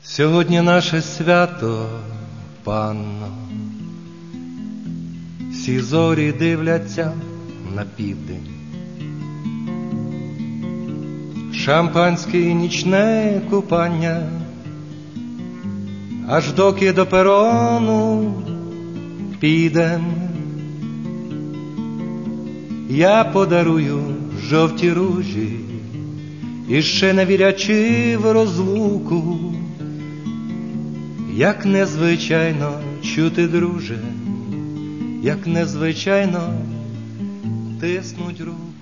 Сьогодні наше свято, панно, всі зорі дивляться на південь. Шампанське і нічне купання, аж доки до перону підем. Я подарую жовті ружі, і ще не вірячи в розлуку, як незвичайно чути, друже, як незвичайно тиснуть руку.